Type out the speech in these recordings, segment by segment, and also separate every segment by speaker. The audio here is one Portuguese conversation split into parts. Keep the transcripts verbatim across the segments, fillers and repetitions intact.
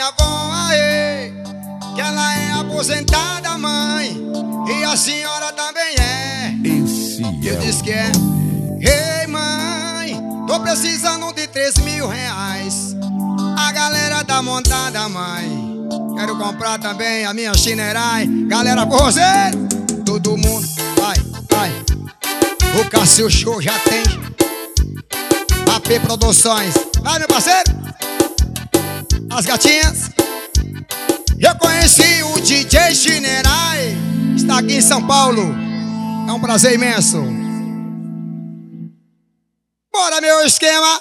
Speaker 1: minha avó, aê, que ela é aposentada, mãe, e a senhora também é.
Speaker 2: Esse
Speaker 1: Eu
Speaker 2: é
Speaker 1: disse
Speaker 2: o
Speaker 1: que é.
Speaker 2: nome.
Speaker 1: Ei, mãe, tô precisando de três mil reais. A galera tá montada, mãe. Quero comprar também a minha Chinerai. Galera, por você, todo mundo, vai, vai. O Cássio Show já tem A P Produções. Vai, meu parceiro. As gatinhas. Eu conheci o D J Chinerai. Está aqui em São Paulo. É um prazer imenso. Bora, meu esquema.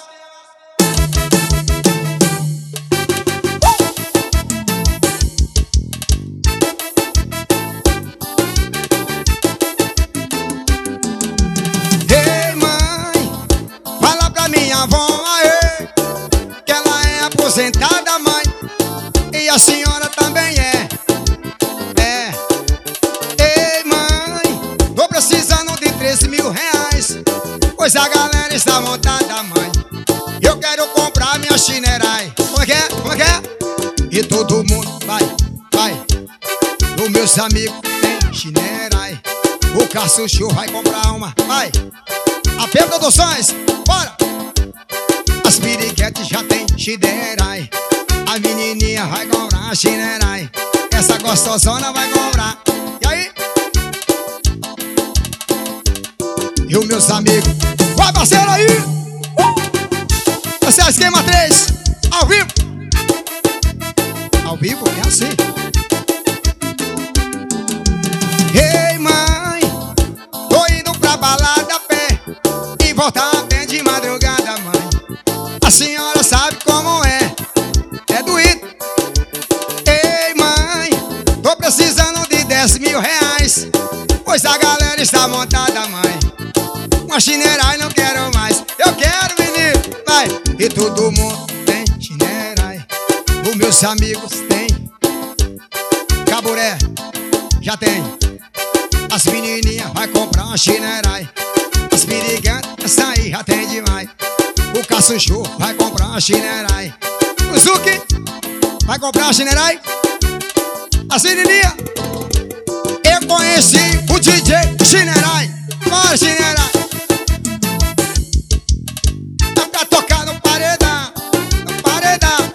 Speaker 1: Ei, mãe, fala pra minha avó, aê, que ela é aposentada, mãe, e a senhora também é. É. Ei, mãe, tô precisando de três mil reais, pois a galera está montada, mãe. Eu quero comprar minha Chinerai. Como é que é? Como é que é? E todo mundo vai, vai. Os meus amigos tem Chinerai. O Cássio Show vai comprar uma, vai. A P Produções, bora. As piriguetes já tem Chinerai. A menininha vai comprar a Chinerai. Essa gostosona vai comprar. E aí? E os meus amigos, vai, parceiro aí! Uh! Esse é o esquema três, ao vivo! Ao vivo é assim. Ei, mãe, tô indo pra balada a pé e voltar a pé de madrugada, mãe. A senhora sabe como é, é doído. Ei, mãe, tô precisando de dez mil reais, pois a galera está montada, mãe. Uma Chinerai não quero mais. Eu quero, menino, vai. E todo mundo tem Chinerai. Os meus amigos têm Caburé, já tem. As menininhas vai comprar uma Chinerai. As piriguetas, essa aí já tem demais. O Cássio Show vai comprar uma Chinerai. O Zuki vai comprar uma Chinerai. As menininhas, eu conheci o D J Chinerai. Bora, Chinerai. Tocar no paredão, no paredão.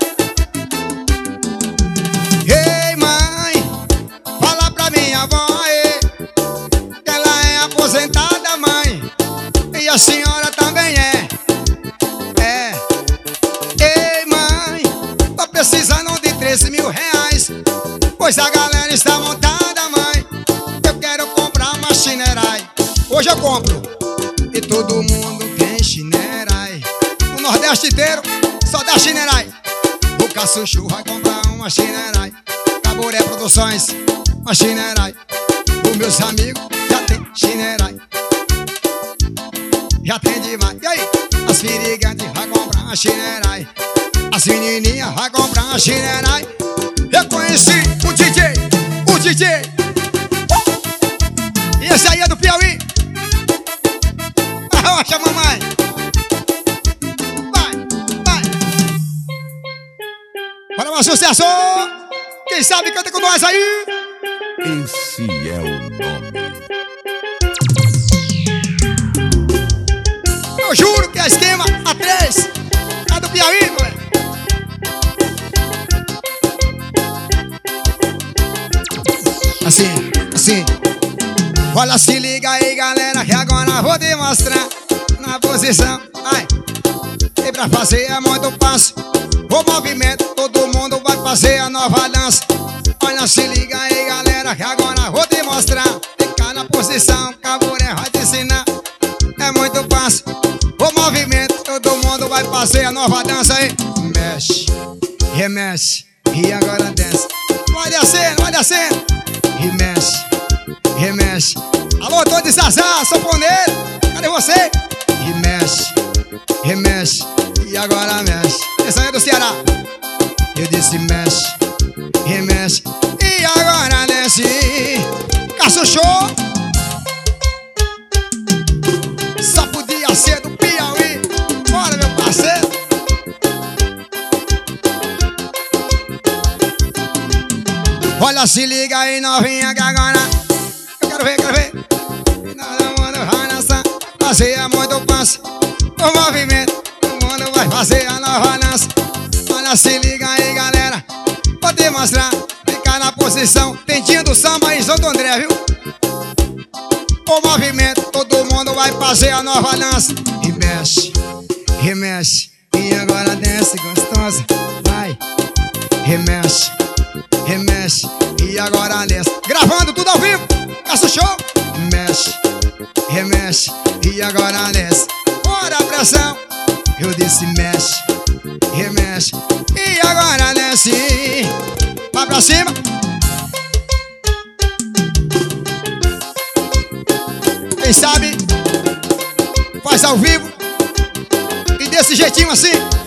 Speaker 1: Ei, mãe, fala pra minha avó, aê, que ela é aposentada, mãe, e a senhora também é. É. Ei, mãe, tô precisando de três mil reais, pois a galera está montada, mãe. Eu quero comprar uma Chinerai. Hoje eu compro. E todo mundo tem Chinerai. Nordeste inteiro, só dá Chinerai. O Cássio Show vai comprar uma Chinerai. Caburé Produções, uma Chinerai. Os meus amigos já tem Chinerai. Já tem demais. E aí? As piriguetes vai comprar uma Chinerai. As menininhas vai comprar uma Chinerai. Eu conheci o D J, o D J. E esse aí é do Piauí. Arrocha, mamãe. Para mais sucesso! Quem sabe canta com nós aí!
Speaker 2: Esse é o nome.
Speaker 1: Eu juro que é esquema A três é do Piauí, moleque! Assim, assim. Olha, se liga aí, galera, que agora vou demonstrar na posição. Vai! E pra fazer é muito fácil. O movimento, todo mundo vai fazer a nova dança. Olha, se liga aí, galera, que agora vou te mostrar. Ficar na posição, Caburé vai te ensinar. É muito fácil. O movimento, todo mundo vai fazer a nova dança aí. Mexe, remexe, e agora dança. Vai descendo, vai descendo. Remexe, remexe. Alô, tô de Zazá, sanfoneiro, cadê você? Remexe, remexe, e agora mexe. Essa aí é do Ceará. Eu disse mexe, remexe, e agora desce. Cássio Show. Só podia ser do Piauí. Bora, meu parceiro. Olha, se liga aí, novinha, que agora eu quero ver, quero ver. Todo mundo vai dançar, fazia muito passe. O movimento, todo mundo vai fazer a nova dança. Olha, se liga aí, galera, vou te mostrar. Ficar na posição, tentinho do samba em Santo André, viu? O movimento, todo mundo vai fazer a nova dança. E mexe, remexe, e agora desce gostosa. Vai, remexe, remexe, e agora desce. Gravando tudo ao vivo, Caça Show. Mexe, remexe, e agora desce. Bora a pressão. Eu disse mexe, remexe, e agora desce. Vai pra cima. Quem sabe faz ao vivo e desse jeitinho assim.